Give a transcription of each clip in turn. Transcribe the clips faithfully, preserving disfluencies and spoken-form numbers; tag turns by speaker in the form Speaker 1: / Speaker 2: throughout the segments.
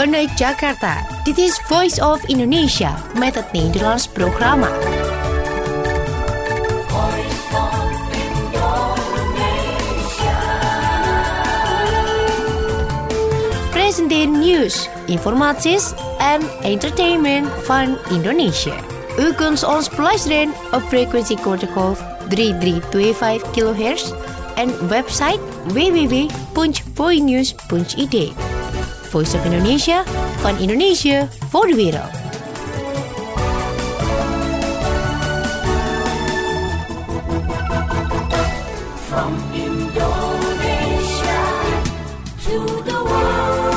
Speaker 1: Vanuit Jakarta, dit is Voice of Indonesia met het Nederlands programma. Voice of Indonesia. Presenteer nieuws, informaties en entertainment van Indonesia. U kunt ons beluisteren op frequentie kortgolf drie drie twee vijf kilohertz en website w w w punt voinews punt i d. Voice of Indonesia, van Indonesië voor de wereld. From Indonesia to the world.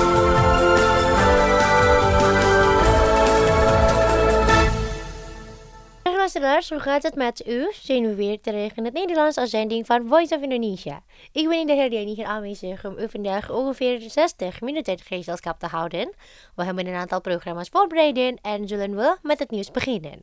Speaker 1: Luisteraars, hoe gaat het met u? Zijn we weer terug in het Nederlands als zending van Voice of Indonesia. Ik ben in de hele hier aanwezig om u vandaag ongeveer zestig minuten gezelschap te houden. We hebben een aantal programma's voorbereid en zullen we met het nieuws beginnen.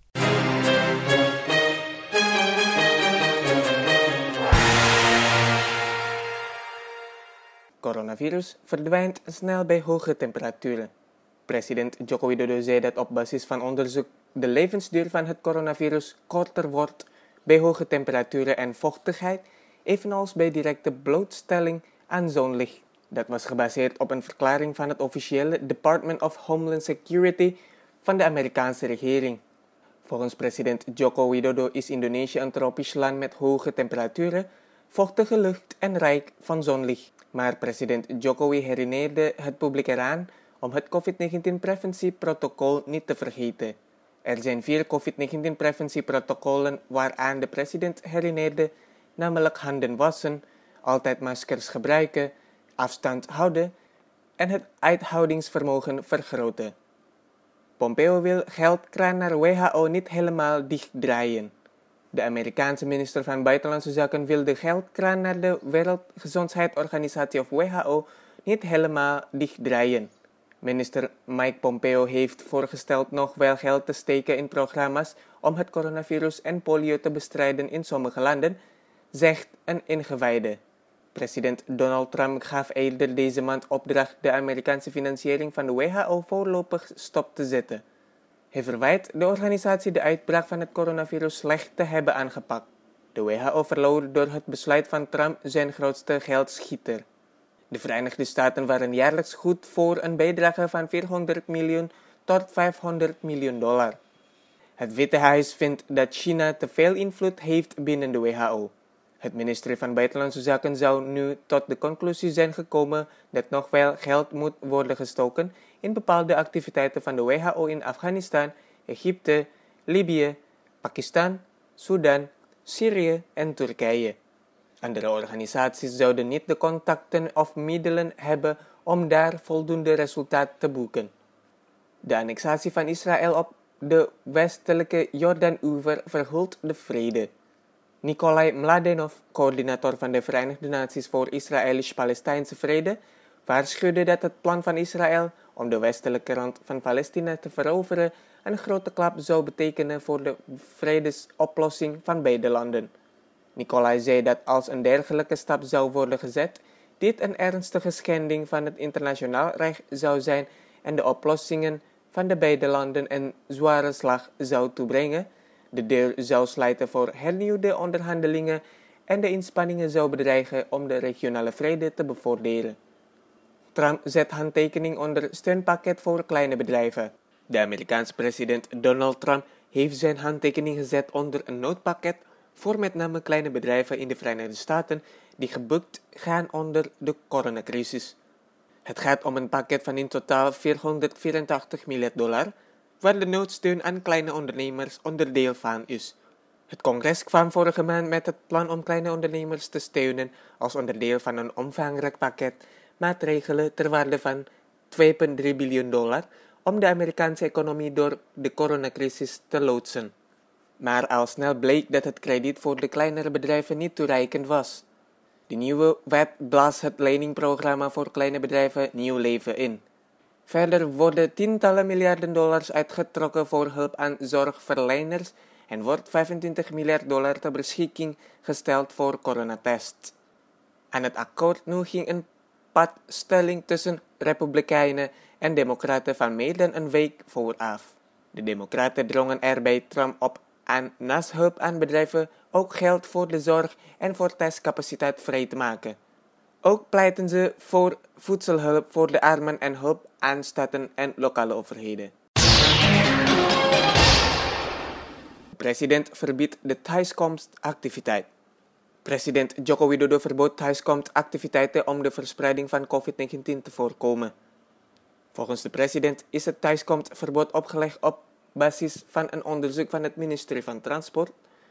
Speaker 2: Coronavirus verdwijnt snel bij hoge temperaturen. President Joko Widodo zei dat op basis van onderzoek de levensduur van het coronavirus korter wordt bij hoge temperaturen en vochtigheid, evenals bij directe blootstelling aan zonlicht. Dat was gebaseerd op een verklaring van het officiële Department of Homeland Security van de Amerikaanse regering. Volgens president Joko Widodo is Indonesië een tropisch land met hoge temperaturen, vochtige lucht en rijk van zonlicht. Maar president Jokowi herinnerde het publiek eraan om het covid negentien preventieprotocol niet te vergeten. Er zijn vier covid negentien preventieprotocollen waaraan de president herinnerde, namelijk handen wassen, altijd maskers gebruiken, afstand houden en het uithoudingsvermogen vergroten. Pompeo wil geldkraan naar W H O niet helemaal dichtdraaien. De Amerikaanse minister van Buitenlandse Zaken wil de geldkraan naar de Wereldgezondheidsorganisatie of W H O niet helemaal dichtdraaien. Minister Mike Pompeo heeft voorgesteld nog wel geld te steken in programma's om het coronavirus en polio te bestrijden in sommige landen, zegt een ingewijde. President Donald Trump gaf eerder deze maand opdracht de Amerikaanse financiering van de W H O voorlopig stop te zetten. Hij verwijt de organisatie de uitbraak van het coronavirus slecht te hebben aangepakt. De W H O verloor door het besluit van Trump zijn grootste geldschieter. De Verenigde Staten waren jaarlijks goed voor een bijdrage van vierhonderd miljoen tot vijfhonderd miljoen dollar. Het Witte Huis vindt dat China te veel invloed heeft binnen de W H O. Het ministerie van Buitenlandse Zaken zou nu tot de conclusie zijn gekomen dat nog wel geld moet worden gestoken in bepaalde activiteiten van de W H O in Afghanistan, Egypte, Libië, Pakistan, Sudan, Syrië en Turkije. Andere organisaties zouden niet de contacten of middelen hebben om daar voldoende resultaat te boeken. De annexatie van Israël op de westelijke Jordaan-oever verhult de vrede. Nikolai Mladenov, coördinator van de Verenigde Naties voor Israëlisch-Palestijnse Vrede, waarschuwde dat het plan van Israël om de westelijke rand van Palestina te veroveren een grote klap zou betekenen voor de vredesoplossing van beide landen. Nikolai zei dat als een dergelijke stap zou worden gezet, dit een ernstige schending van het internationaal recht zou zijn en de oplossingen van de beide landen een zware slag zou toebrengen, de deur zou sluiten voor hernieuwde onderhandelingen en de inspanningen zou bedreigen om de regionale vrede te bevorderen. Trump zet handtekening onder steunpakket voor kleine bedrijven. De Amerikaanse president Donald Trump heeft zijn handtekening gezet onder een noodpakket voor met name kleine bedrijven in de Verenigde Staten die gebukt gaan onder de coronacrisis. Het gaat om een pakket van in totaal vierhonderdvierentachtig miljard dollar, waar de noodsteun aan kleine ondernemers onderdeel van is. Het congres kwam vorige maand met het plan om kleine ondernemers te steunen als onderdeel van een omvangrijk pakket maatregelen ter waarde van twee komma drie biljoen dollar om de Amerikaanse economie door de coronacrisis te loodsen. Maar al snel bleek dat het krediet voor de kleinere bedrijven niet toereikend was. De nieuwe wet blaast het leningprogramma voor kleine bedrijven nieuw leven in. Verder worden tientallen miljarden dollars uitgetrokken voor hulp aan zorgverleners en wordt vijfentwintig miljard dollar ter beschikking gesteld voor coronatests. Aan het akkoord nu ging een padstelling tussen Republikeinen en Democraten van meer dan een week vooraf. De Democraten drongen er bij Trump op aan naast hulp aan bedrijven ook geld voor de zorg en voor testcapaciteit vrij te maken. Ook pleiten ze voor voedselhulp voor de armen en hulp aan staten en lokale overheden. De president verbiedt de thuiskomstactiviteit. President Joko Widodo verbood thuiskomstactiviteiten om de verspreiding van covid negentien te voorkomen. Volgens de president is het thuiskomstverbod opgelegd op basis van een onderzoek van het ministerie van Transport.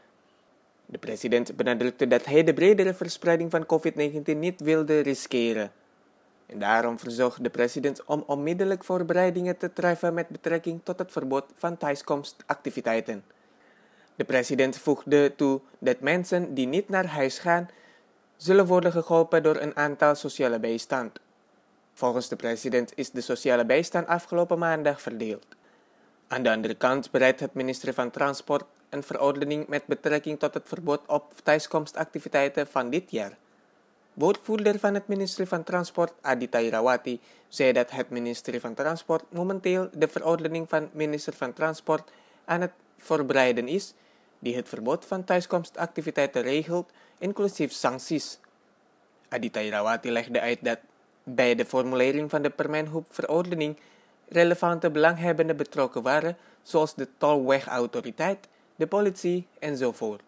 Speaker 2: De president benadrukte dat hij de bredere verspreiding van covid negentien niet wilde riskeren. En daarom verzocht de president om onmiddellijk voorbereidingen te treffen met betrekking tot het verbod van thuiskomstactiviteiten. De president voegde toe dat mensen die niet naar huis gaan, zullen worden geholpen door een aantal sociale bijstand. Volgens de president is de sociale bijstand afgelopen maandag verdeeld. Aan de andere kant bereidt het ministerie van Transport een verordening met betrekking tot het verbod op thuiskomstactiviteiten van dit jaar. Woordvoerder van het ministerie van Transport, Aditya Irawati, zei dat het ministerie van Transport momenteel de verordening van minister van Transport aan het voorbereiden is, die het verbod van thuiskomstactiviteiten regelt, inclusief sancties. Aditya Irawati legde uit dat bij de formulering van de Permenhub-verordening relevante belanghebbenden betrokken waren, zoals de tolwegautoriteit, de politie enzovoort.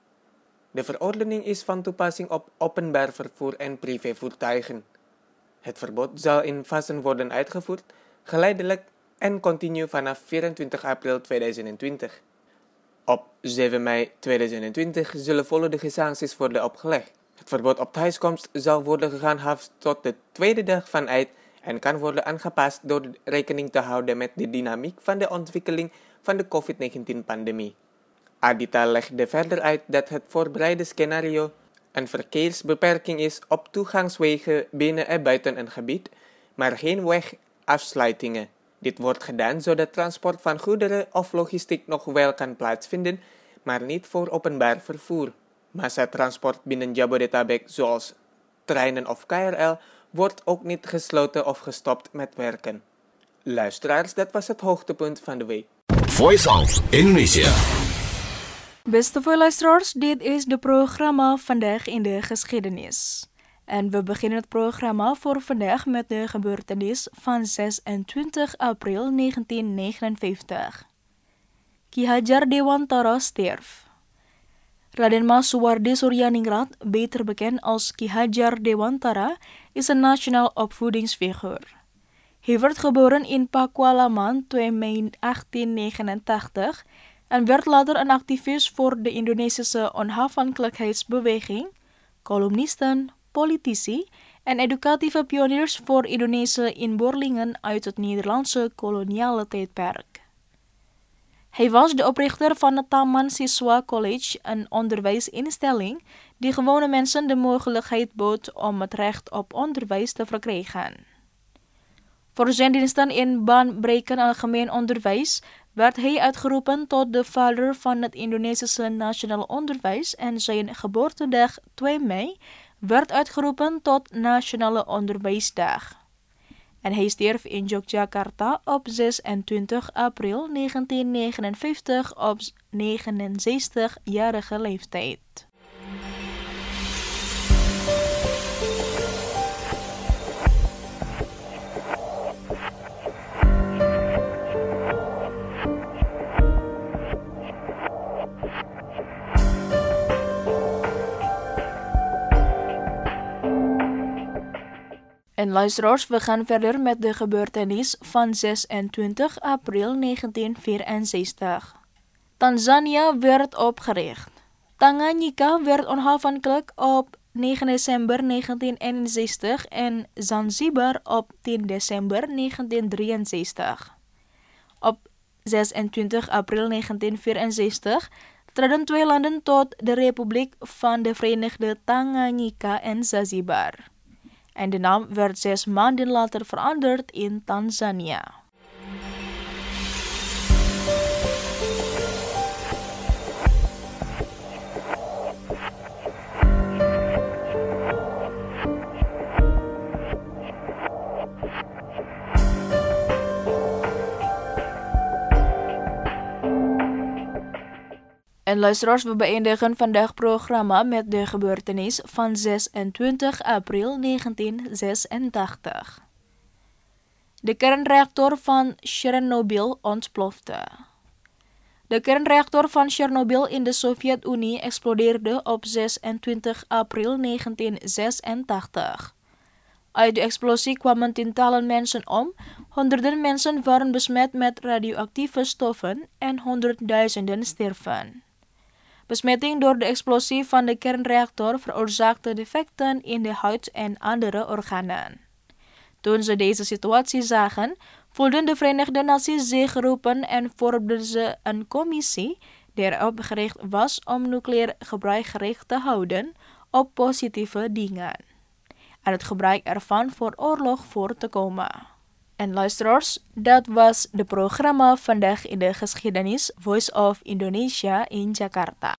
Speaker 2: De verordening is van toepassing op openbaar vervoer en privévoertuigen. Het verbod zal in fasen worden uitgevoerd, geleidelijk en continu vanaf vierentwintig april tweeduizend twintig. Op zeven mei tweeduizend twintig zullen volledige sancties worden opgelegd. Het verbod op thuiskomst zal worden gehandhaafd tot de tweede dag vanuit en kan worden aangepast door rekening te houden met de dynamiek van de ontwikkeling van de covid negentien-pandemie. Aditya legde verder uit dat het voorbereide scenario een verkeersbeperking is op toegangswegen binnen en buiten een gebied, maar geen wegafsluitingen. Dit wordt gedaan zodat transport van goederen of logistiek nog wel kan plaatsvinden, maar niet voor openbaar vervoer. Massatransport binnen Jabodetabek, zoals treinen of K R L, wordt ook niet gesloten of gestopt met werken. Luisteraars, dat was het hoogtepunt van de week.
Speaker 3: Voice of Indonesia.
Speaker 4: Beste luisteraars, dit is de programma Vandaag in de Geschiedenis. En we beginnen het programma voor vandaag met de gebeurtenis van zesentwintig april negentien negenenvijftig. Ki Hajar Dewantara stierf. Raden Mas Suwardi Suryaningrat, beter bekend als Ki Hajar Dewantara, is een nationaal opvoedingsfiguur. Hij werd geboren in Pakualaman twee mei achttien negenentachtig en werd later een activist voor de Indonesische onafhankelijkheidsbeweging, columnisten, politici en educatieve pioniers voor Indonesische inboorlingen uit het Nederlandse koloniale tijdperk. Hij was de oprichter van het Taman Siswa College, een onderwijsinstelling die gewone mensen de mogelijkheid bood om het recht op onderwijs te verkrijgen. Voor zijn diensten in baanbrekend algemeen onderwijs werd hij uitgeroepen tot de vader van het Indonesische nationaal onderwijs en zijn geboortedag twee mei werd uitgeroepen tot Nationale Onderwijsdag. En hij stierf in Yogyakarta op zesentwintig april negentien negenenvijftig op negenenzestigjarige leeftijd. En luisteraars, we gaan verder met de gebeurtenis van zesentwintig april negentien vierenzestig. Tanzania werd opgericht. Tanganyika werd onafhankelijk op negen december negentien eenenzestig en Zanzibar op tien december negentien drieënzestig. Op zesentwintig april negentien vierenzestig traden twee landen tot de Republiek van de Verenigde Tanganyika en Zanzibar. En de naam werd zes maanden later veranderd in Tanzania. En luisteraars, we beëindigen vandaag programma met de gebeurtenis van zesentwintig april negentien zesentachtig. De kernreactor van Chernobyl ontplofte. De kernreactor van Chernobyl in de Sovjet-Unie explodeerde op zesentwintig april negentien zesentachtig. Uit de explosie kwamen tientallen mensen om, honderden mensen waren besmet met radioactieve stoffen en honderdduizenden stierven. Besmetting door de explosie van de kernreactor veroorzaakte defecten in de huid en andere organen. Toen ze deze situatie zagen, voelden de Verenigde Naties zich geroepen en vormden ze een commissie die erop gericht was om nucleair gebruik gericht te houden op positieve dingen en het gebruik ervan voor oorlog voor te komen. En luisteraars, dat was de programma Vandaag in de Geschiedenis, Voice of Indonesia in Jakarta.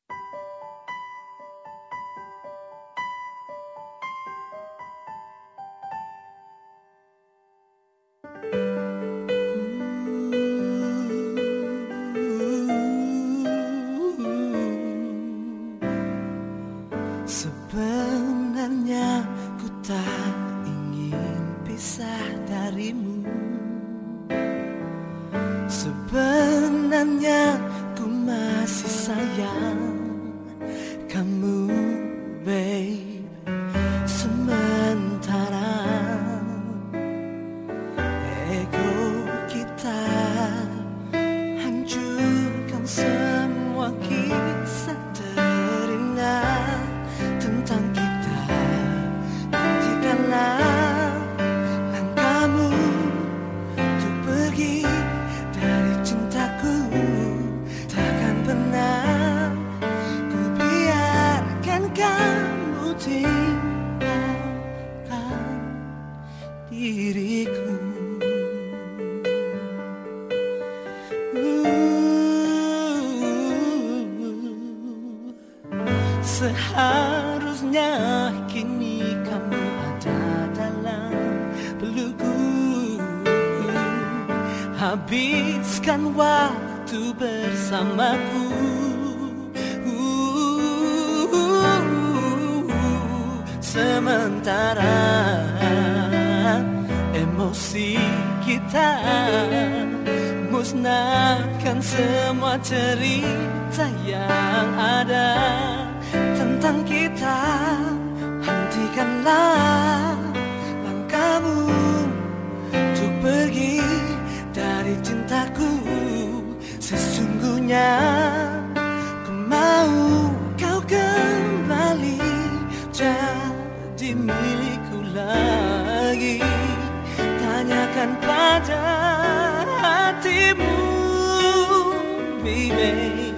Speaker 5: Sebenarnya ku tak ingin pisah darimu. Sebenarnya ku masih sayang kamu, babe. Sementara ego kita hancurkan semua kisah terindah tentang kita. Hentikanlah langkahmu untuk pergi dari cintaku. Takkan pernah ku biarkan kamu tinggalkan diriku. Seharusnya kini kamu ada dalam pelukku. Habiskan waktu bersamaku. Sementara emosi kita musnahkan semua cerita yang ada tentang kita. Hentikanlah langkahmu untuk pergi dari cintaku. Sesungguhnya ku mau kau kembali jadi milikku lagi. Tanyakan pada hatimu, baby.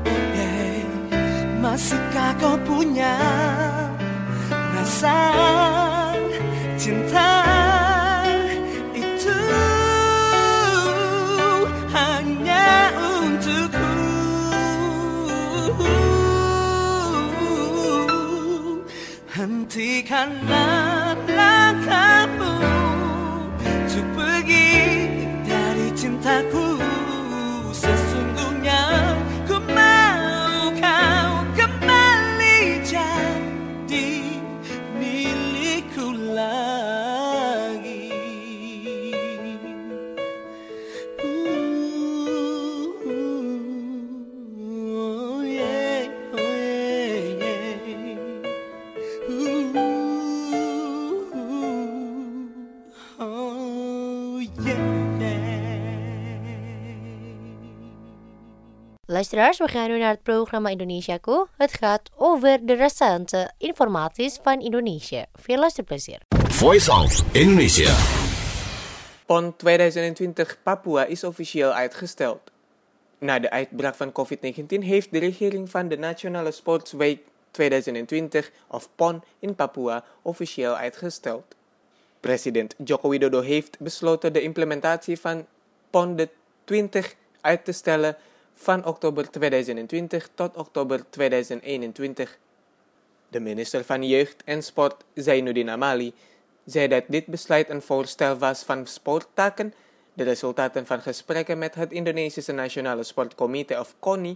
Speaker 5: Masihkah kau punya rasa cinta itu hanya untukku? Hentikanlah langkahmu untuk pergi dari cintaku. Sesungguhnya ku mau kau kembali jadi milikku lagi. Ooh, yeah, oh yeah, yeah. Ooh, oh yeah.
Speaker 1: Luisteraars, we gaan nu naar het programma Indonesiaku. Het gaat over de recente informaties van Indonesië. Veel luisterplezier.
Speaker 3: Voice of Indonesia.
Speaker 2: PON twintig twintig Papua is officieel uitgesteld. Na de uitbraak van covid negentien heeft de regering van de Nationale Sportsweek twintig twintig of PON in Papua officieel uitgesteld. President Joko Widodo heeft besloten de implementatie van PON de twintig uit te stellen van oktober twintig twintig tot oktober twintig eenentwintig. De minister van Jeugd en Sport, Zainuddin Amali, zei dat dit besluit een voorstel was van sporttaken, de resultaten van gesprekken met het Indonesische Nationale Sportcomité of KONI,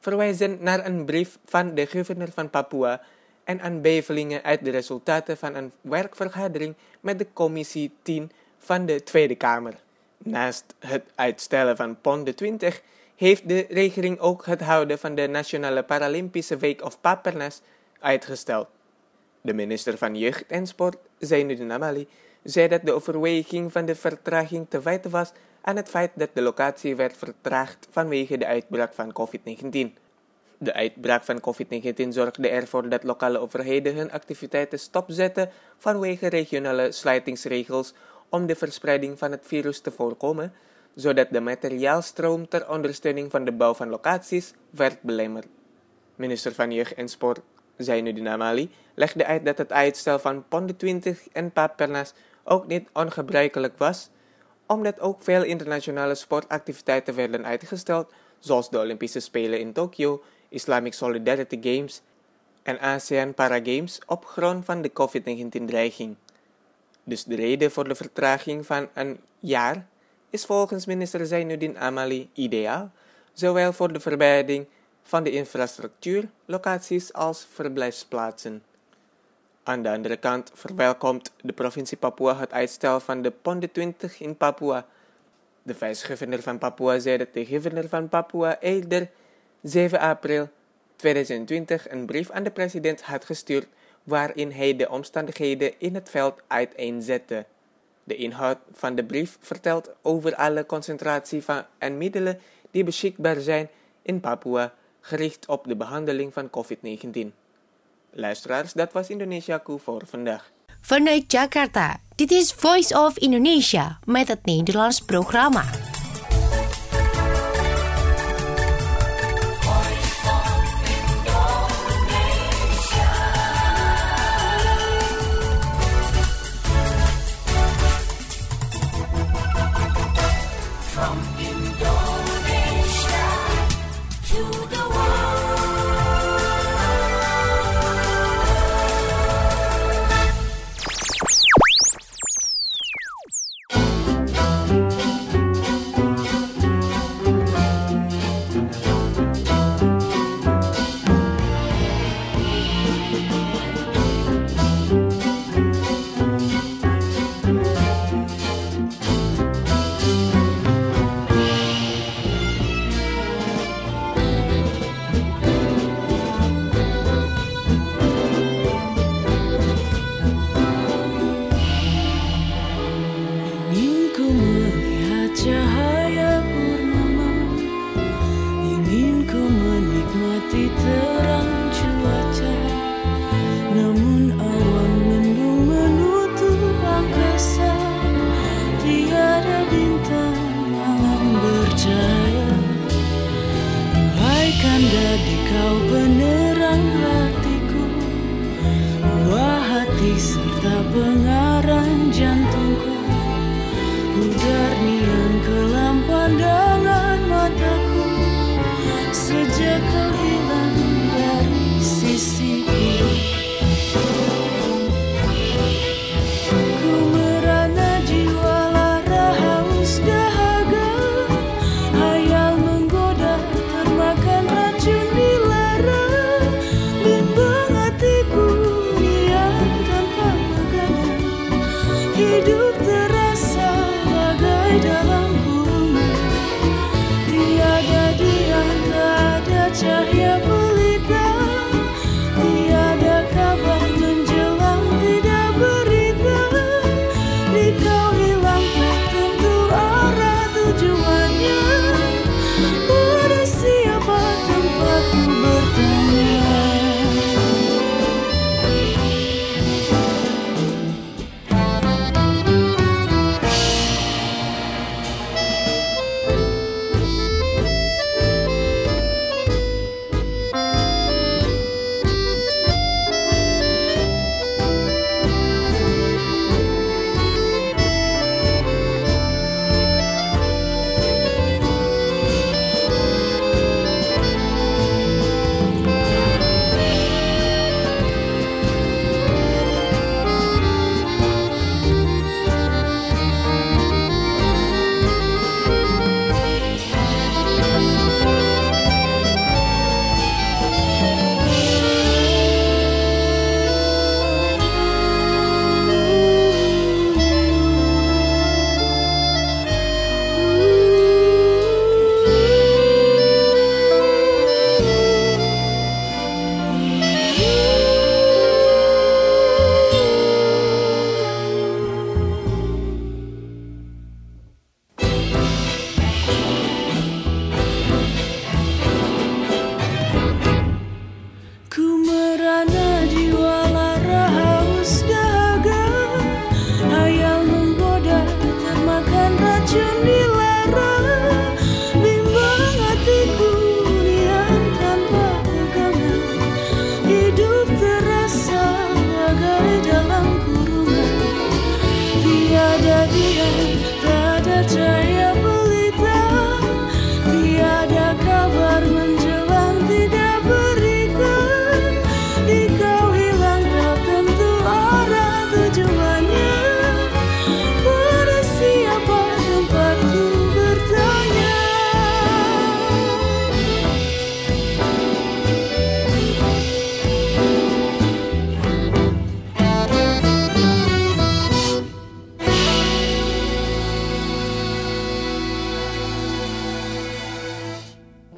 Speaker 2: verwijzen naar een brief van de gouverneur van Papua en aanbevelingen uit de resultaten van een werkvergadering met de commissie tien van de Tweede Kamer. Naast het uitstellen van P O N de twintig heeft de regering ook het houden van de Nationale Paralympische Week of Papernas uitgesteld. De minister van Jeugd en Sport, Zainuddin Amali, zei dat de overweging van de vertraging te wijten was aan het feit dat de locatie werd vertraagd vanwege de uitbraak van covid negentien. De uitbraak van covid negentien zorgde ervoor dat lokale overheden hun activiteiten stopzetten vanwege regionale sluitingsregels om de verspreiding van het virus te voorkomen, zodat de materiaalstroom ter ondersteuning van de bouw van locaties werd belemmerd. Minister van Jeugd en Sport, Zainuddin Amali, legde uit dat het uitstel van P O N de twintig en Papernas ook niet ongebruikelijk was, omdat ook veel internationale sportactiviteiten werden uitgesteld, zoals de Olympische Spelen in Tokio, Islamic Solidarity Games en ASEAN Paragames op grond van de covid negentien-dreiging. Dus de reden voor de vertraging van een jaar is volgens minister Zainuddin Amali ideaal, zowel voor de verbreding van de infrastructuur, locaties als verblijfsplaatsen. Aan de andere kant verwelkomt de provincie Papua het uitstel van de P O N de twintig in Papua. De vice-gouverneur van Papua zei dat de gouverneur van Papua eerder zeven april tweeduizend twintig een brief aan de president had gestuurd waarin hij de omstandigheden in het veld uiteenzette. De inhoud van de brief vertelt over alle concentratie van en middelen die beschikbaar zijn in Papua, gericht op de behandeling van covid negentien. Luisteraars, dat was Indonesiaku voor vandaag.
Speaker 1: Vanuit Jakarta, dit is Voice of Indonesia met het Nederlands programma.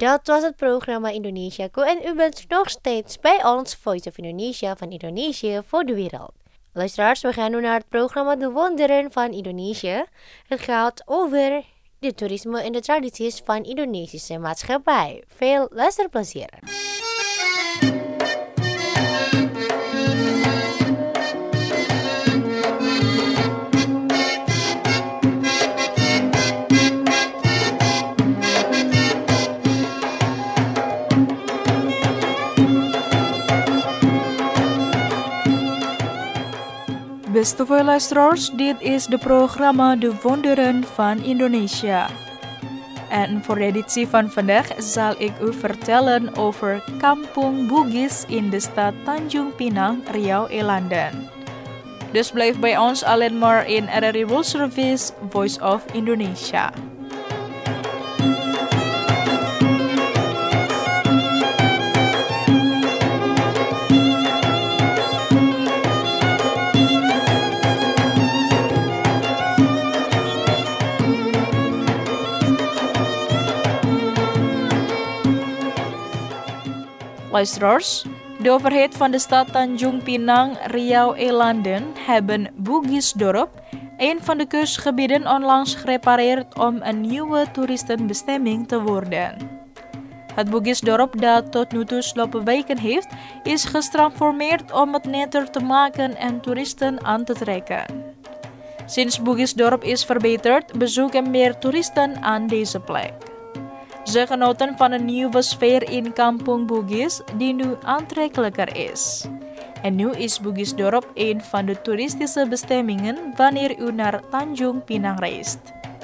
Speaker 1: Dat was het programma Indonesiaku en u bent nog steeds bij ons Voice of Indonesia van Indonesië voor de wereld. Luisteraars, we gaan nu naar het programma De Wonderen van Indonesië. Het gaat over de toerisme en de tradities van Indonesische maatschappij. Veel luisterplezier.
Speaker 4: Beste voor luisteraars, dit is de programma De Wonderen van Indonesia. En voor de editie van vandaag zal ik u vertellen over Kampung Bugis in de stad Tanjung Pinang, Riau, Elandan. Dus blijf bij ons alleen maar in R R I World Service, Voice of Indonesia. Luisteraars, de overheid van de stad Tanjung Pinang, Riau, Elandan hebben Bugisdorp, een van de kustgebieden, onlangs gerepareerd om een nieuwe toeristenbestemming te worden. Het Bugisdorp, dat tot nu toe sloopwijken heeft, is getransformeerd om het netter te maken en toeristen aan te trekken. Sinds Bugisdorp is verbeterd, bezoeken meer toeristen aan deze plek. Ze genoten van een nieuwe sfeer in Kampung Bugis die nu aantrekkelijker is. En nu is Bugisdorp een van de toeristische bestemmingen wanneer u naar Tanjung Pinang reist.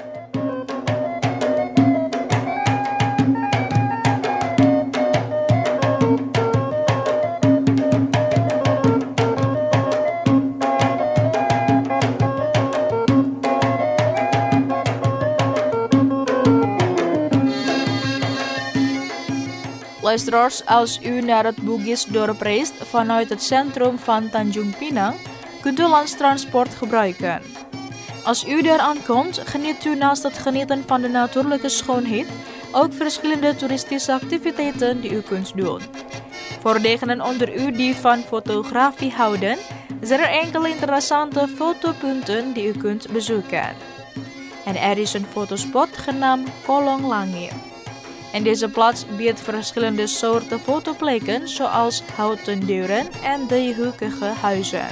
Speaker 4: Luisteraars, als u naar het Bugisdorp reist vanuit het centrum van Tanjung Pinang, kunt u landstransport gebruiken. Als u daar aankomt, geniet u naast het genieten van de natuurlijke schoonheid ook verschillende toeristische activiteiten die u kunt doen. Voor degenen onder u die van fotografie houden, zijn er enkele interessante fotopunten die u kunt bezoeken. En er is een fotospot genaamd Kolong Langit. En deze plaats biedt verschillende soorten fotoplekken zoals houten deuren en driehoekige huizen.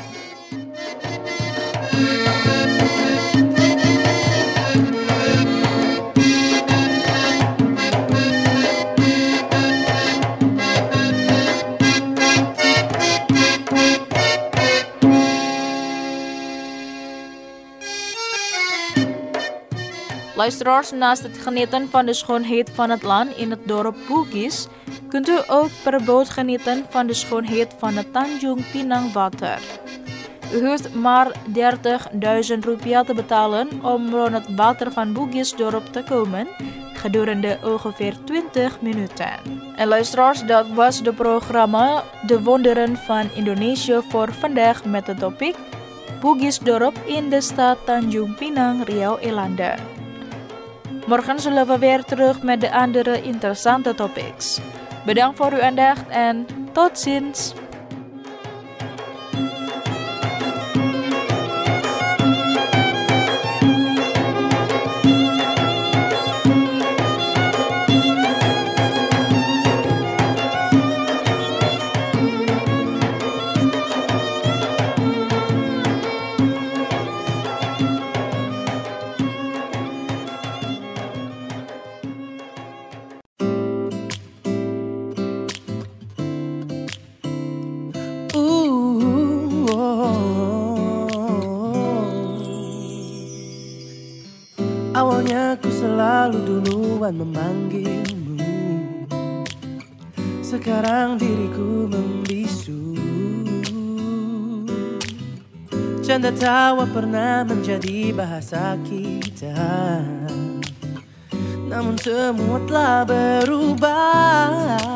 Speaker 4: Luisteraars, naast het genieten van de schoonheid van het land in het dorp Bugis, kunt u ook per boot genieten van de schoonheid van het Tanjung Pinang water. U hoeft maar dertigduizend rupiah te betalen om rond het water van Bugisdorp te komen, gedurende ongeveer twintig minuten. En luisteraars, dat was het programma De Wonderen van Indonesië voor vandaag met het topic Bugisdorp in de stad Tanjung Pinang, Riau, Elandan. Morgen zullen we weer terug met de andere interessante topics. Bedankt voor uw aandacht en tot ziens!
Speaker 5: Awalnya ku selalu duluan memanggilmu, sekarang diriku membisu. Canda tawa pernah menjadi bahasa kita, namun semua telah berubah.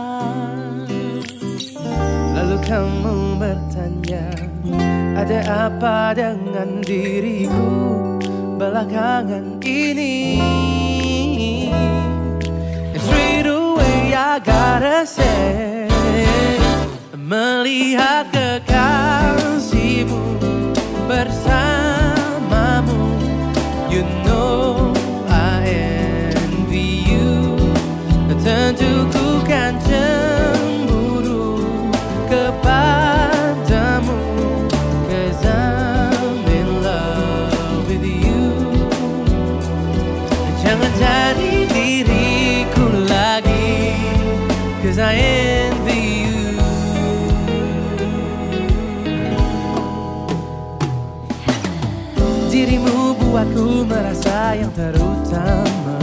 Speaker 5: Lalu kamu bertanya, ada apa dengan diriku belakangan ini? And straight away I gotta say, melihat kekasihmu bersamamu, you know I envy you. Tentu ku kan cemburu kepadamu, 'cause I'm in love with you. Jangan cari diriku lagi, 'cause I envy you. Dirimu buatku merasa yang terutama.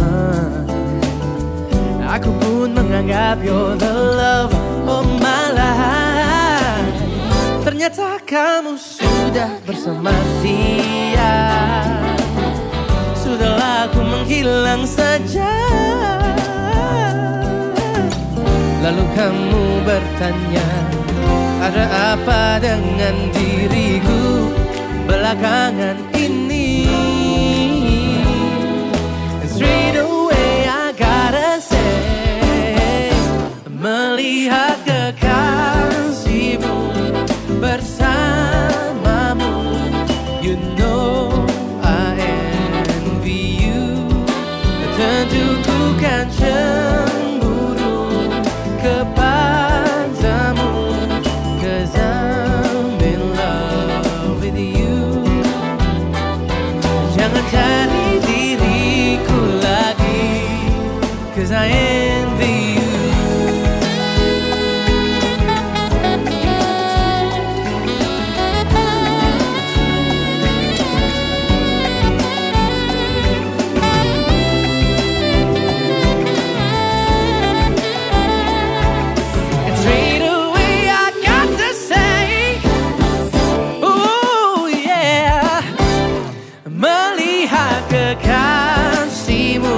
Speaker 5: Aku pun menganggap you're the love of my life. Ternyata kamu sudah bersama dia. Sudahlah aku menghilang saja. Lalu kamu bertanya, ada apa dengan diriku belakangan ini? And straight away I gotta say, melihat kekasihmu bersamamu, you know I envy you. Tentu ku kan cemburu kepadamu, 'cause I'm in love with you. Jangan cari diriku lagi, 'cause I envy you. Kekasihmu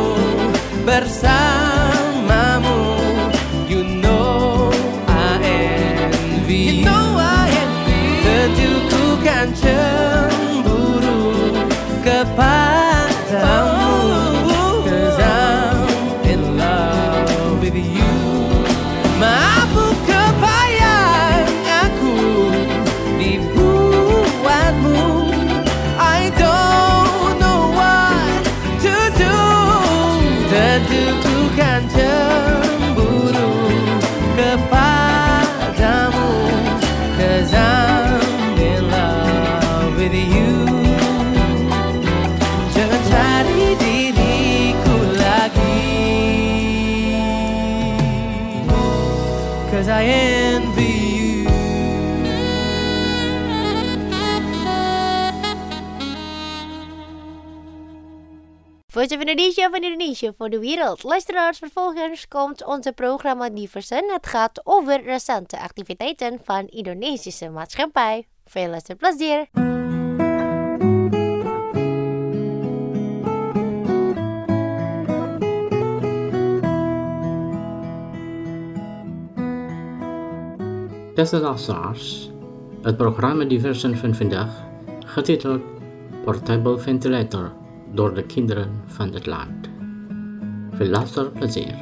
Speaker 5: bersamamu, you know I envy you. Know I envy. Tentu ku kan cemburu kepadamu, 'cause I'm in love with you. Maafku kebayang aku dibuatmu. I don't know what to do. Tentu ku kan cemburu kepadamu, 'cause I'm in love with you. Jangan cari diriku lagi, 'cause I envy you.
Speaker 1: Voice of Indonesia van Indonesia voor de wereld. Luisteraars, vervolgens komt onze programma Diversen. Het gaat over recente activiteiten van Indonesische maatschappij. Veel luisterplezier!
Speaker 6: Beste luisteraars, het programma Diversen van vandaag, getiteld Portable Ventilator door de kinderen van het land. Veel luisterplezier.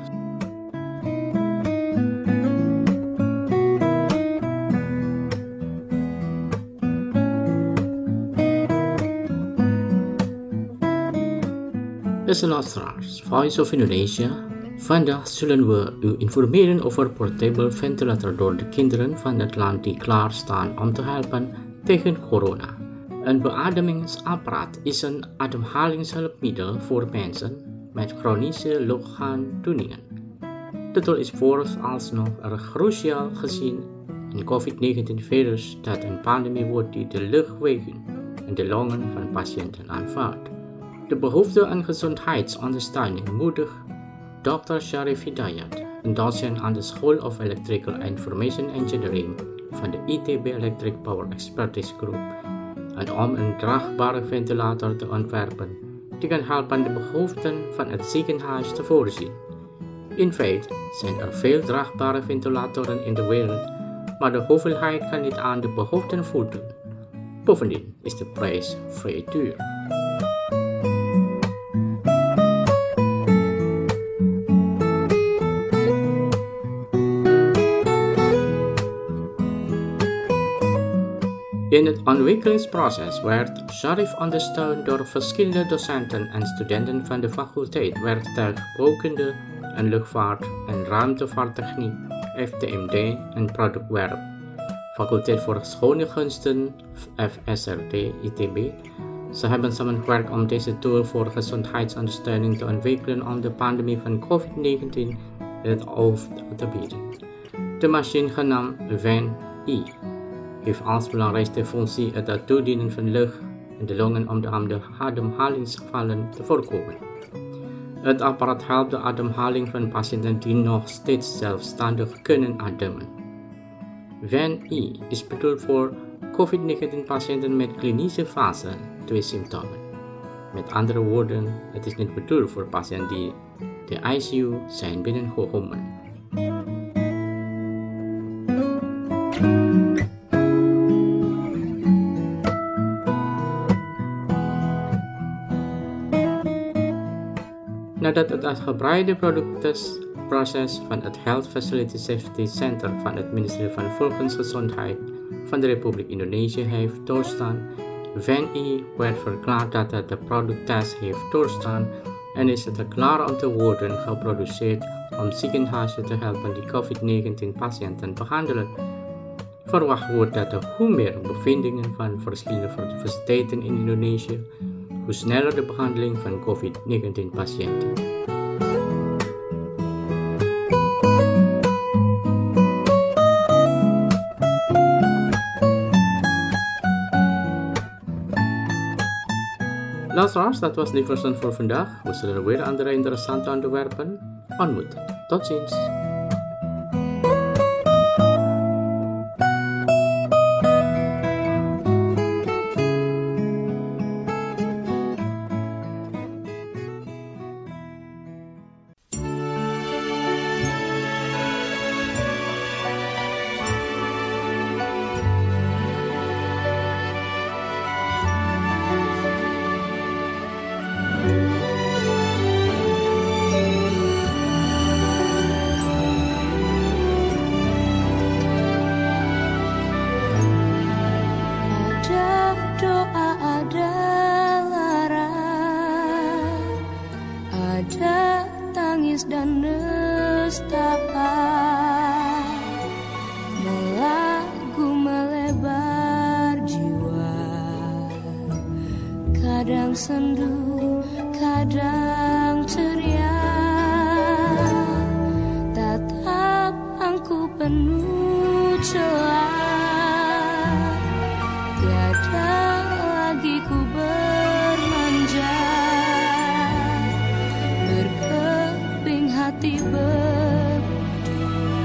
Speaker 6: Beste luisteraars, Voice of Indonesia. Vandaag zullen we u informeren over portable ventilator door de kinderen van het land die klaarstaan om te helpen tegen corona. Een beademingsapparaat is een ademhalingshulpmiddel voor mensen met chronische luchthaandoeningen. Dit is vooralsnog erg cruciaal gezien een covid negentien virus dat een pandemie wordt die de luchtwegen en de longen van patiënten aanvalt. De behoefte aan gezondheidsondersteuning moedigt dokter Sharif Hidayat, een docent aan de School of Electrical Information Engineering van de I T B Electric Power Expertise Group, en om een draagbare ventilator te ontwerpen die kan helpen de behoeften van het ziekenhuis te voorzien. In feite zijn er veel draagbare ventilatoren in de wereld, maar de hoeveelheid kan niet aan de behoeften voldoen. Bovendien is de prijs vrij duur. In het ontwikkelingsproces werd Sharif ondersteund door verschillende docenten en studenten van de faculteit werktuigbouwkunde en luchtvaart en ruimtevaarttechniek, F T M D en productwerk, faculteit voor schone kunsten, F S R T, I T B. Ze hebben samengewerkt om deze tool voor gezondheidsondersteuning te ontwikkelen om de pandemie van COVID negentien in het hoofd te bieden. De machine genaamd Van-E heeft als belangrijkste functie het toedienen van lucht in de longen om de ademhalingsgevallen te voorkomen. Het apparaat helpt de ademhaling van patiënten die nog steeds zelfstandig kunnen ademen. Van-E is bedoeld voor COVID negentien patiënten met klinische fase twee symptomen. Met andere woorden, het is niet bedoeld voor patiënten die de I C U zijn binnengekomen. Nadat het uitgebreide productieproces van het Health Facility Safety Center van het ministerie van Volksgezondheid van de Republiek Indonesië heeft doorstaan, Van-E werd verklaard dat het de producttest heeft doorstaan en is het klaar om te worden geproduceerd om ziekenhuizen te helpen die COVID negentien patiënten behandelen. Verwacht wordt dat er hoe meer bevindingen van verschillende universiteiten in Indonesië, hoe sneller de behandeling van COVID negentien patiënten. Luisteraars, dat was de versie voor vandaag. We zullen weer andere interessante onderwerpen ontmoeten. Tot ziens.
Speaker 7: Dan nestapa melagu melebar jiwa, kadang sendu, kadang ceria, tatap angku penuh celah, tiada lagi ku bermanja, hati berpadu,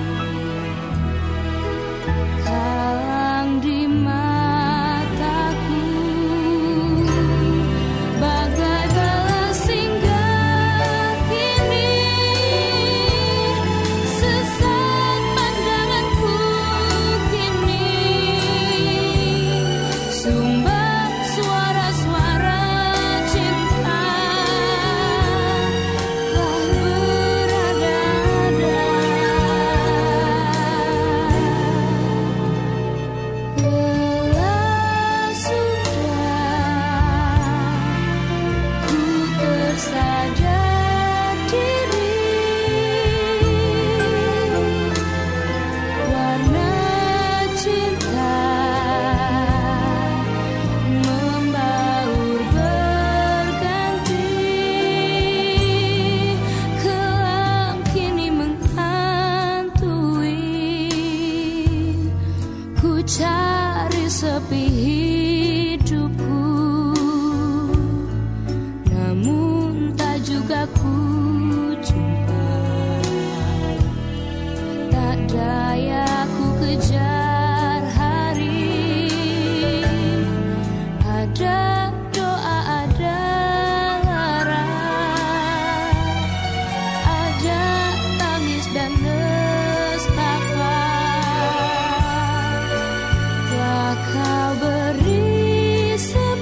Speaker 7: kalang di mataku, bagai balas singgah kini, sesak pandanganku kini, sumbang suara-suara cinta. Cari sepi hidupku, namun tak juga ku jumpa. Tak daya ku kejar hari, ada doa, ada lara, ada tangis dan nestapa. Kau beri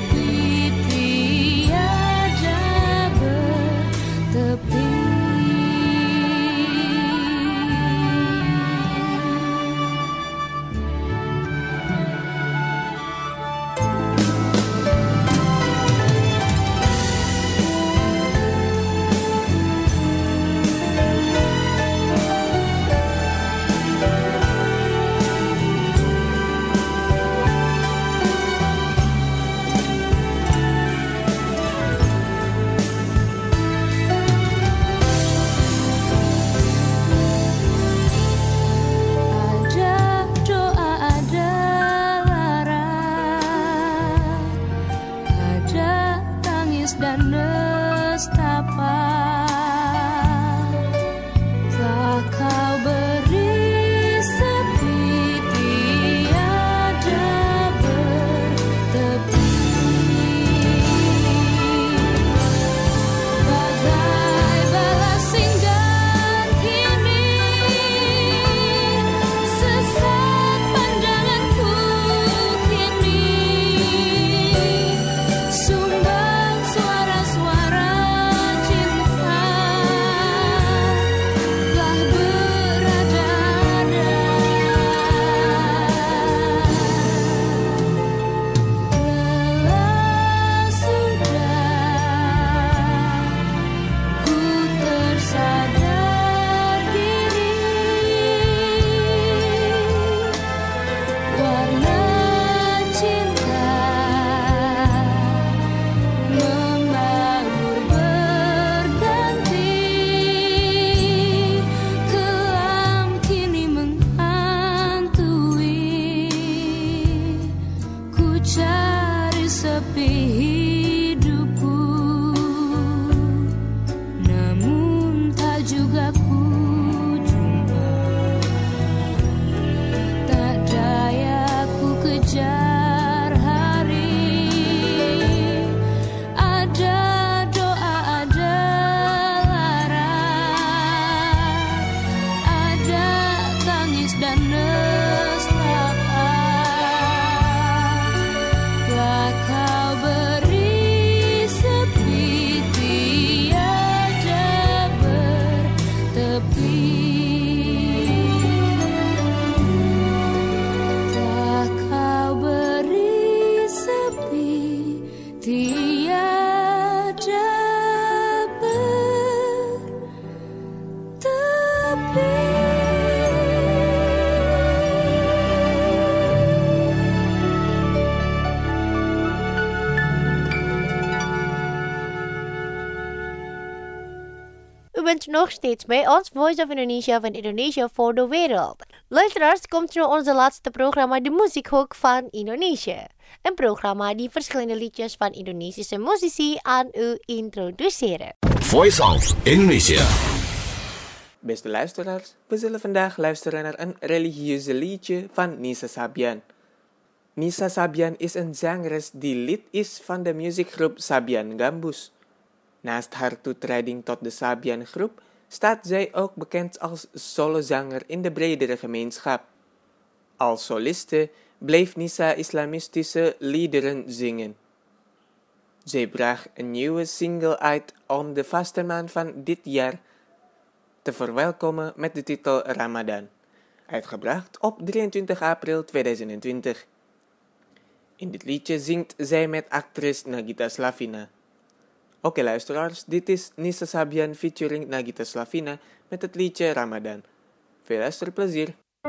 Speaker 1: bent nog steeds bij ons Voice of Indonesia van Indonesia voor de wereld. Luisteraars, komt nu onze laatste programma De Muziekhoek van Indonesië. Een programma die verschillende liedjes van Indonesische muzici aan u introduceren.
Speaker 3: Voice of Indonesia.
Speaker 2: Beste luisteraars, we zullen vandaag luisteren naar een religieuze liedje van Nisa Sabian. Nisa Sabian is een zangeres die lid is van de muziekgroep Sabian Gambus. Naast haar toetreding tot de Sabian groep staat zij ook bekend als solozanger in de bredere gemeenschap. Als soliste bleef Nisa islamistische liederen zingen. Zij bracht een nieuwe single uit om de vaste maand van dit jaar te verwelkomen met de titel Ramadan, uitgebracht op drieëntwintig april tweeduizend twintig. In dit liedje zingt zij met actrice Nagita Slavina. Oké luisteraars, dit is Nisa Sabian featuring Nagita Slavina met het liedje Ramadan. Veel luisterplezier!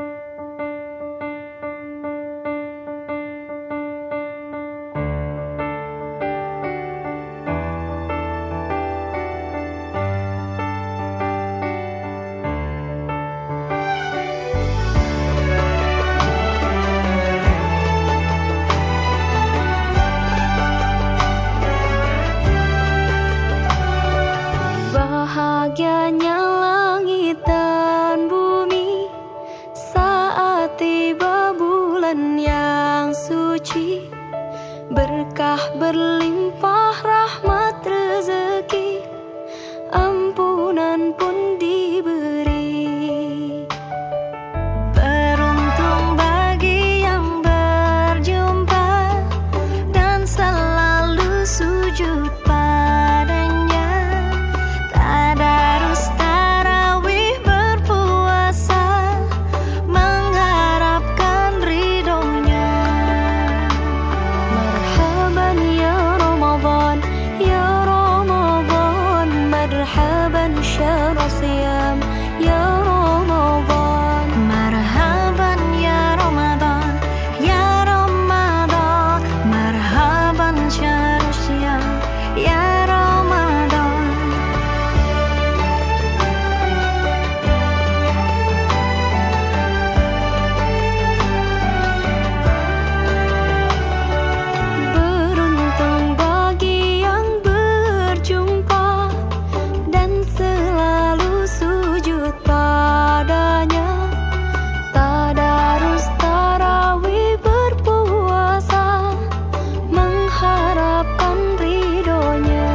Speaker 7: Bahagianya langit dan bumi saat tiba bulan yang suci, berkah berlimpah rahmat rezeki, ampunan pun diberi. Beruntung bagi yang berjumpa dan selalu sujud padanya. Tadarus tarawih berpuasa, mengharapkan ridhonya. Marhaban ya Ramadan, ya Ramadan, marhaban syahr siyam, ya Ramadan. Marhaban ya Ramadan, ya Ramadan, marhaban syahr siyam, ya Ramadan. Beruntung bagi yang berjumpa dan selalu sujud padanya. Tadarus tarawih berpuasa, mengharapkan ridhonya.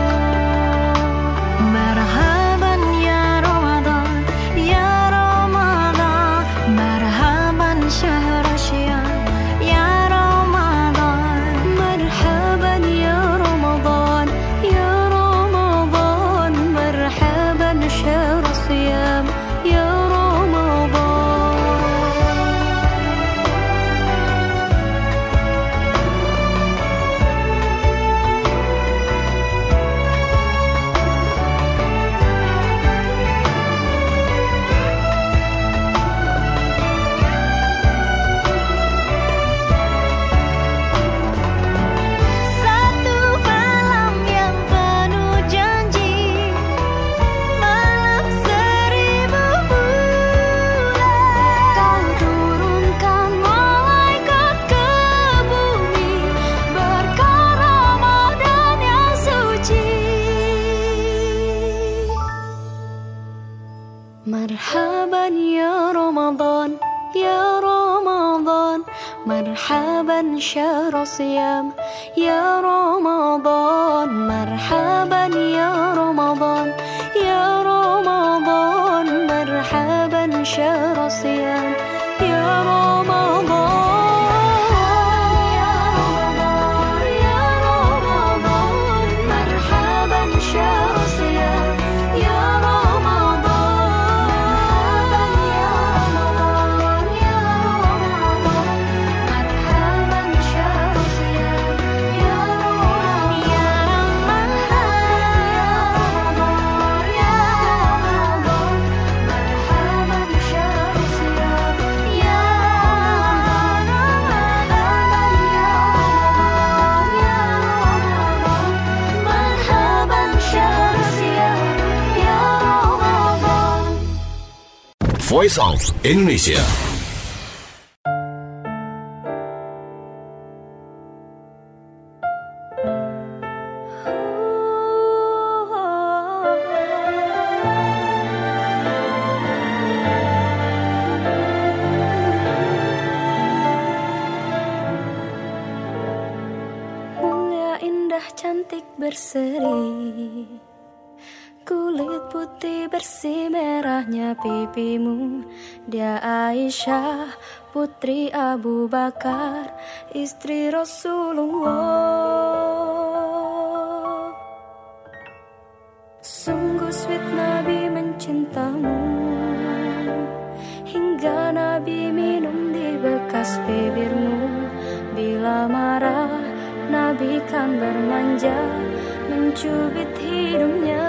Speaker 7: Marhaban ya Ramadan, ya Ramadan, marhaban syahr siyam, ya Ramadan. Marhaban ya Ramadan, ya Ramadan, marhaban syahr siyam, ya Ramadan. Satu malam yang penuh janji, malam seribu bulan. Kau turunkan malaikat ke bumi, berkah Ramadan yang suci. Marhaban ya Ramadan, ya Ramadan, marhaban syahr siyam, ya Ramadan. Marhaban ya Ramadan, ya Ramadan, marhaban syahr siyam, ya Ramadan. Ya Ramadan, marhaban syahr siyam, ya Ramadan. Ya Ramadan, ya Ramadan, marhaban syahr siyam, ya Ramadan. Ya Ramadan, ya Ramadan, marhaban syahr siyam, ya
Speaker 3: Voice of Indonesia.
Speaker 7: Cantik berseri, kulit putih bersih merahnya pipimu. Dia Aisyah putri Abu Bakar, istri Rasulullah. Sungguh sweet Nabi mencintamu, hingga Nabi minum di bekas bibirmu. Bila marah Nabi kan bermanja, mencubit hidungnya.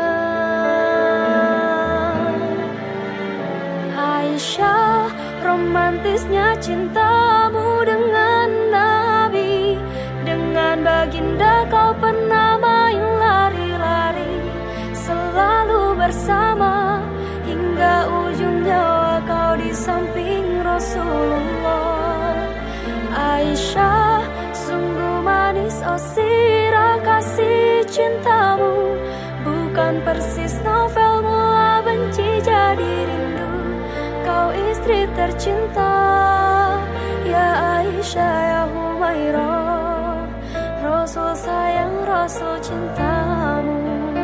Speaker 7: Aisyah, romantisnya cintamu dengan Nabi. Dengan baginda kau pernah main lari-lari, selalu bersama, hingga ujung nyawa kau di samping Rasulullah. Aisyah, sungguh manis oh sirah kasih cintamu, bukan persis novel mula benci jadi rindu. Kau istri tercinta, ya Aisyah ya Humairah, Rasul sayang Rasul cintamu.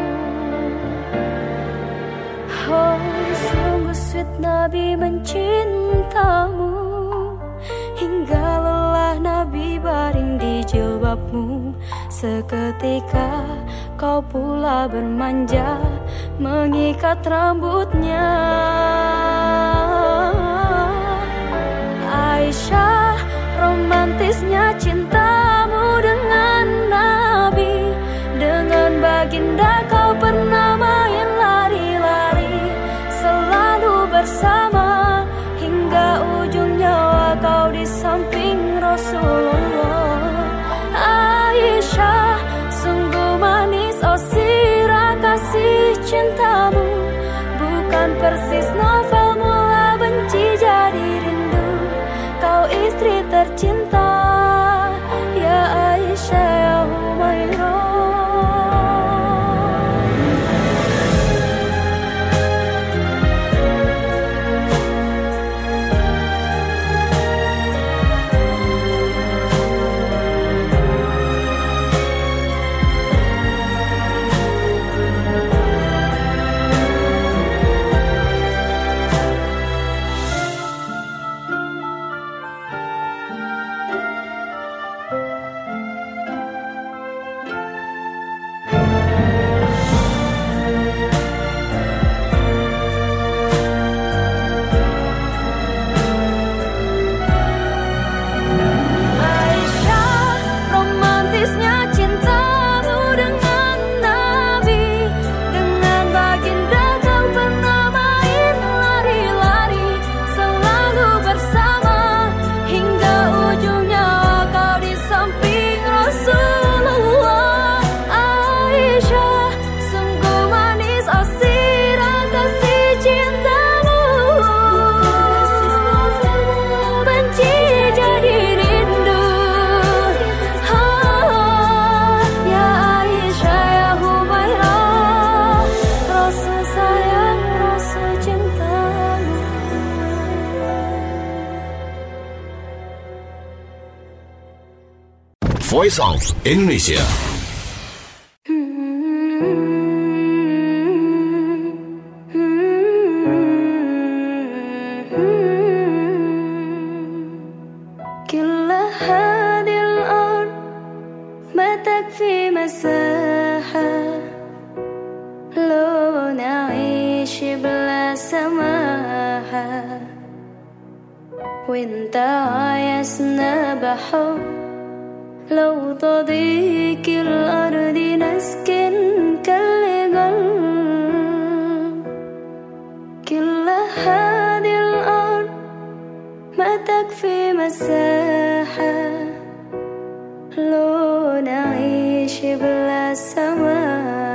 Speaker 7: Oh sungguh sweet Nabi mencintamu, hingga lelah Nabi baring di jilbabmu. Seketika kau pula bermanja, mengikat rambutnya. Aisyah, romantisnya cintamu dengan Nabi. Dengan baginda kau pernah main lari-lari, selalu bersama, hingga ujung nyawa kau di samping Rasulullah. Aisyah, sungguh manis oh sirah kasih cintamu, bukan persis novel mula benci jadi rindu. Kau istri tercinta, ya Aisyah ya Humairah.
Speaker 3: Voice of Indonesia.
Speaker 7: لو تضيق الأرض نسكن كالغل كل هذه الأرض ما تكفي مساحة لو نعيش بلا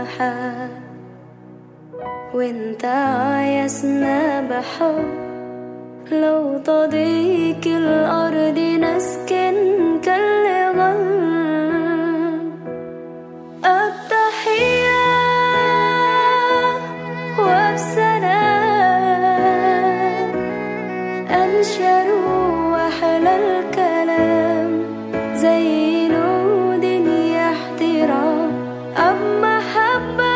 Speaker 7: سماحة وانت عايزنا بحب لو تضيق الأرض نسكن كالغل التحية وبسلام أنشروا وحلى الكلام زي نود يحترام أب محبة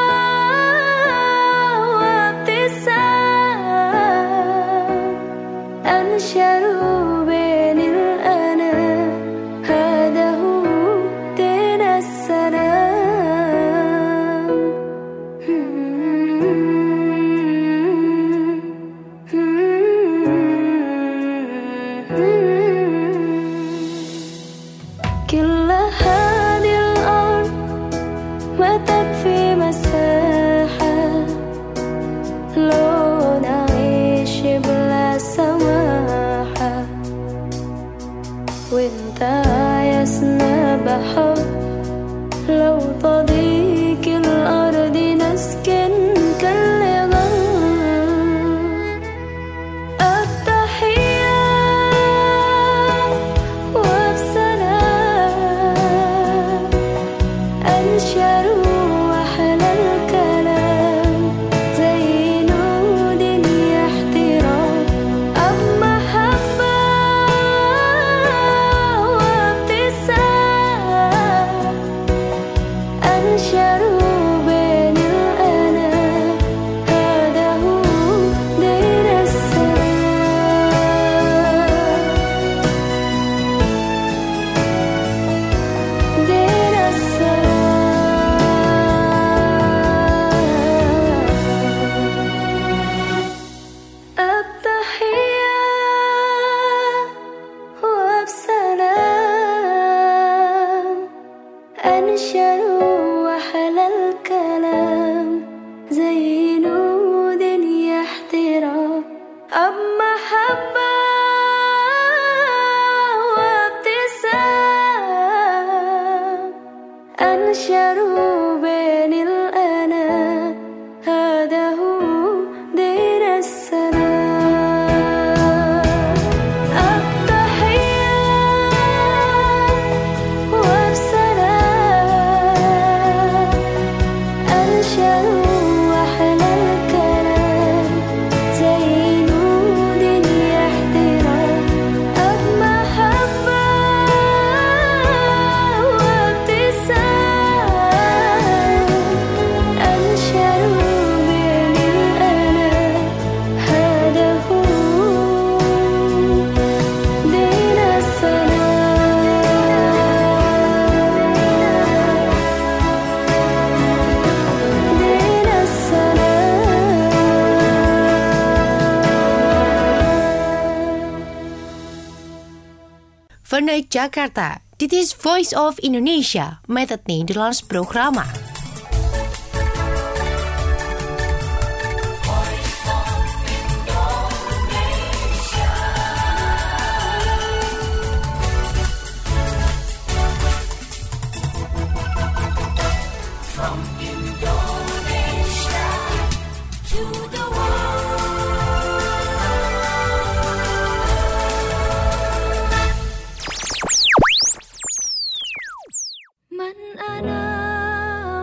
Speaker 7: وابتسام أنشروا بين الأنام هذا هو دين السلام كل هذه الأرض ما تكفي مساحة لو نعيش بلا سماحة وانت عايزنا بحب لو تضيق الأرض نسكن كالغل التحية وبسلام أنشروا وحلى الكلام زي نود يحترام أب محبة وابتسام أنشروا بين الأنام هذا هو دين السلام دين السلام التحية وبسلام أنشروا وحلى الكلام زي نود يحترام أب محبة وابتسام أنشروا بين الأنام هذا هو دين السلام التحية وبسلام أنشروا وحلى الكلام زي نود يحترام أب محبة وابتسام أنشروا بين الأنام هذا هو دين السلام دين السلام.
Speaker 1: Vanuit Jakarta, dit is Voice of Indonesia met het Nederlands programma.
Speaker 7: من أنا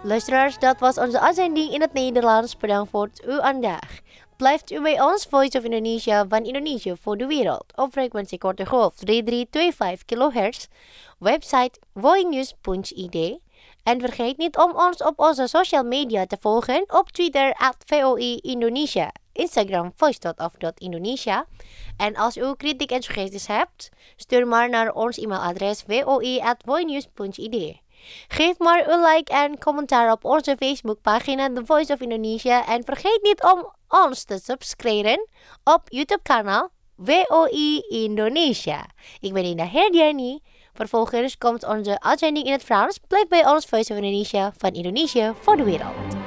Speaker 1: Luisteraars, dat was onze uitzending in het Nederlands. Bedankt voor uw aandacht. Blijft u bij ons, Voice of Indonesia van Indonesië voor de wereld. Op frequentie korte golf drie drie twee vijf kilohertz. Website voinews punt i d. En vergeet niet om ons op onze social media te volgen. Op Twitter at V O I Indonesia. Instagram voice dot of dot indonesia. En als u kritiek en suggesties hebt, stuur maar naar ons e-mailadres v o i at voinews punt i d. Geef maar een like en commentaar op onze Facebookpagina The Voice of Indonesia. En vergeet niet om ons te subscriben op YouTube-kanaal V O I Indonesia. Ik ben Ina Herdiani. Vervolgens komt onze uitzending in het Frans. Blijf bij ons Voice of Indonesia van Indonesië voor de wereld.